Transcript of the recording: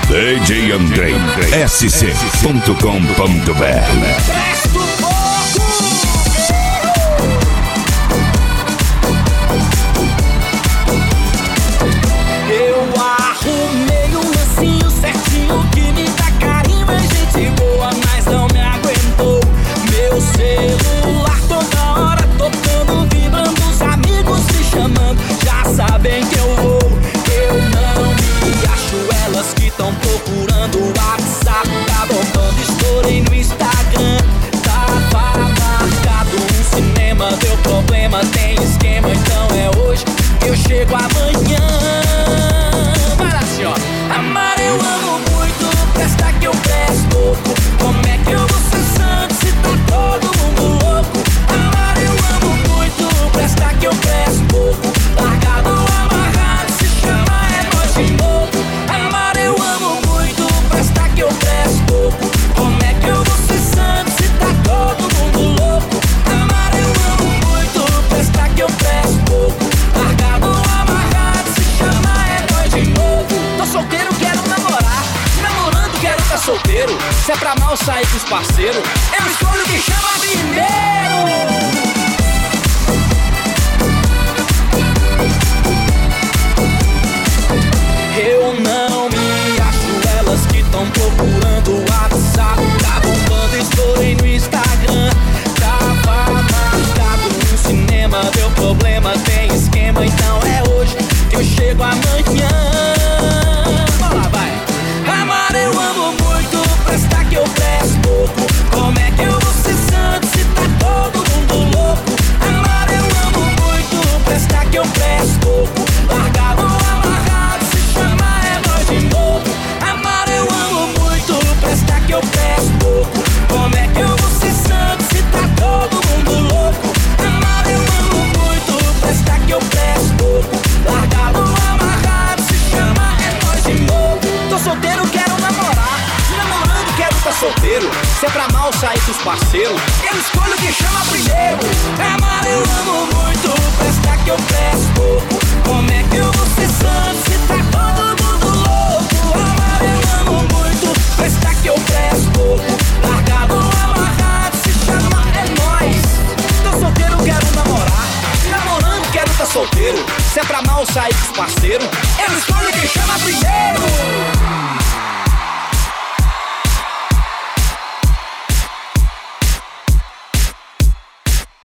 DJ Andrei, sc.com.br. Sabem que eu vou, eu não me acho. Elas que tão procurando o WhatsApp, tá bombando, estourei no Instagram. Tava marcado um cinema, deu problema, tem esquema, então é hoje que eu chego amanhã. Vai lá, senhora. Amar eu amo muito, presta que eu presto pouco. Como é que eu vou ser santo se tá todo mundo louco? Amar eu amo muito, presta que eu presto pouco. Largado, amarrado, se chama é nós de novo. Amar eu amo muito, presta que eu presto pouco. Como é que eu vou ser santo se tá todo mundo louco? Amar eu amo muito, presta que eu presto pouco. Largado, amarrado, se chama é nós de novo. Tô solteiro, quero namorar. Namorando, quero tá solteiro. Se é pra mal sair com os parceiros, eu escolho quem chama primeiro. Eu não me acho, elas que tão procurando o WhatsApp, tá bombando, estourei no Instagram. Tava marcado no cinema, deu problema, tem esquema, então é hoje que eu chego amanhã. Vai lá, vai. Amar eu amo muito, presta que eu presto pouco. Como é que eu vou ser santo se tá todo mundo louco? Amar eu amo muito, presta que eu presto pouco. Largado, amarrado, se chama é nós de novo. Amar eu amo muito, presta que eu presto pouco. Como é que eu vou ser santo se tá todo mundo louco? Amar eu amo muito, presta que eu presto pouco. Largado, amarrado, se chama é nós de novo. Tô solteiro, quero namorar. Namorando, quero tá solteiro. Se é pra mal sair com os parceiros, eu escolho quem chama primeiro. Amar eu amo muito, presta que eu presto pouco. Como é que eu vou ser santo se tá todo mundo louco? Amar eu amo muito, presta que eu presto pouco. Largado, amarrado, se chama é nóis. Tô solteiro, quero namorar. Namorando, quero tá solteiro. Se é pra mal sair com os parceiros, eu escolho quem chama primeiro.